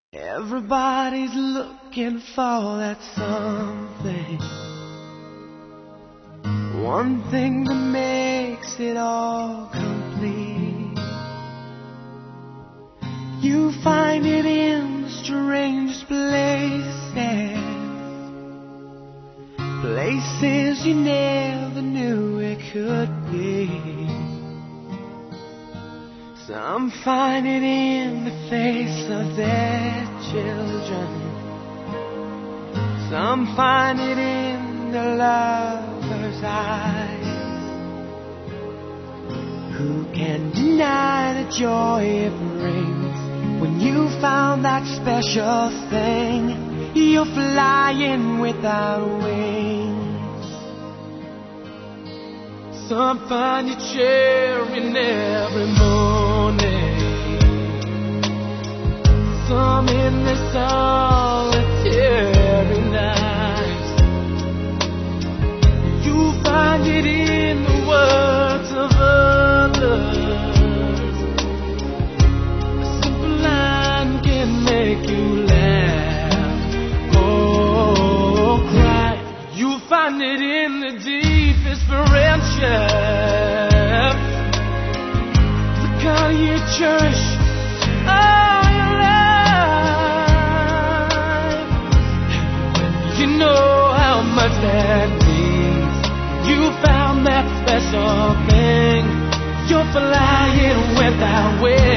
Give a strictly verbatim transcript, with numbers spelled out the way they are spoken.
Everybody's looking for that something, one thing that makes it all complete. You find it in the strangest places, places you never knew it could be. Some find it in the face of their children, some find it in the lover's eyes. Who can deny the joy it brings when you found that special thing? You're flying without wings. Some find you cheering every morning, some in the solitary night. You find it in the words of others. A simple line can make you laugh or cry. You find it in the deepest friendship, the kind you cherish all your life. You know how much that means. You found that special thing. You're flying without wings.